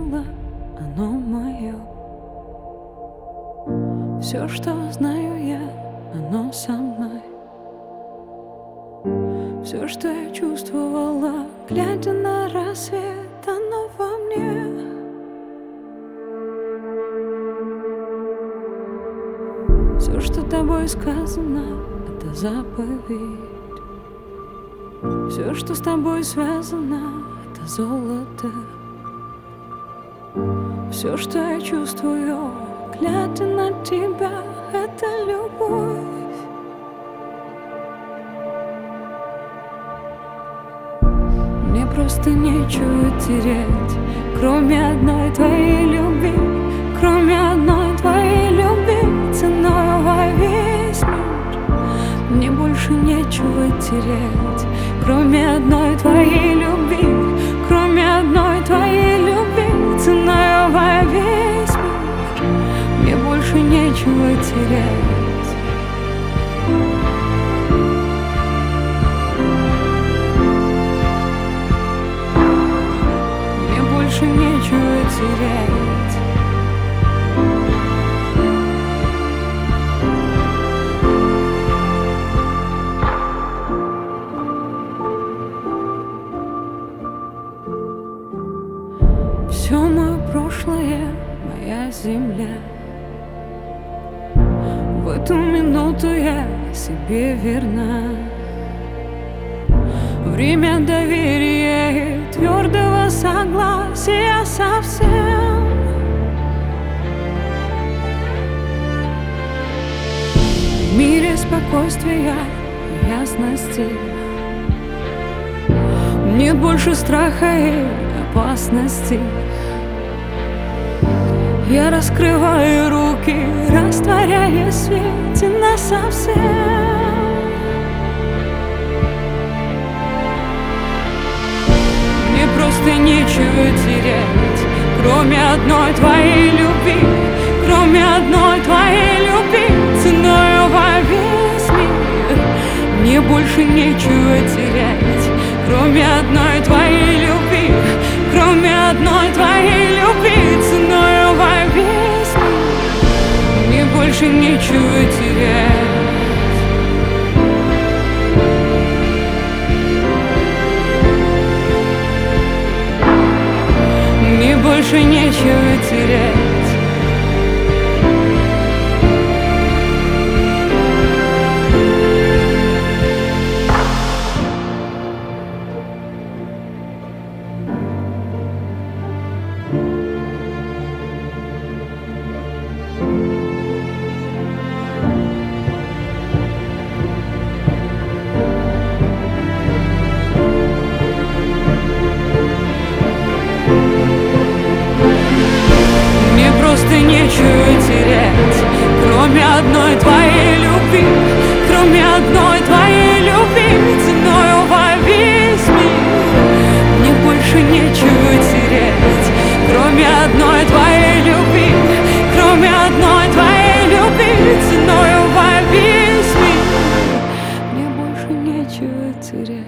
было, оно мое. Все, что знаю я, оно со мной. Все, что я чувствовала, глядя на рассвет, оно во мне. Все, что тобой сказано, это заповедь. Все, что с тобой связано, это золото. Все, что я чувствую, глядя на тебя, это любовь. Мне просто нечего терять, кроме одной твоей любви, кроме одной твоей любви, ценой во весь мир. Мне больше нечего терять, кроме одной твоей любви, кроме одной твоей любви, ценой во весь мир. Мне больше нечего терять. Больше нечего терять. Все мое прошлое, моя земля. В эту минуту я себе верна. Время доверия и твердого согласия совсем. В мире спокойствия и ясности нет больше страха и опасности. Я раскрываю руки, растворяя в свете насовсем. Просто нечего терять, кроме одной твоей любви, кроме одной твоей любви, ценою во весь мир. Мне больше нечего терять, кроме одной твоей любви, кроме одной твоей любви, ценою во весь мир. Мне больше нечего терять. Мне больше нечего терять. Просто нечего терять, кроме одной твоей любви, кроме одной твоей любви, ценою во весь мир. Мне больше нечего терять, кроме одной твоей любви, кроме одной твоей любви, ценою во весь мир. Мне больше нечего терять.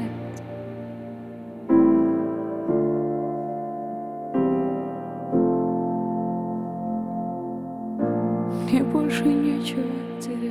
Мне больше нечего терять.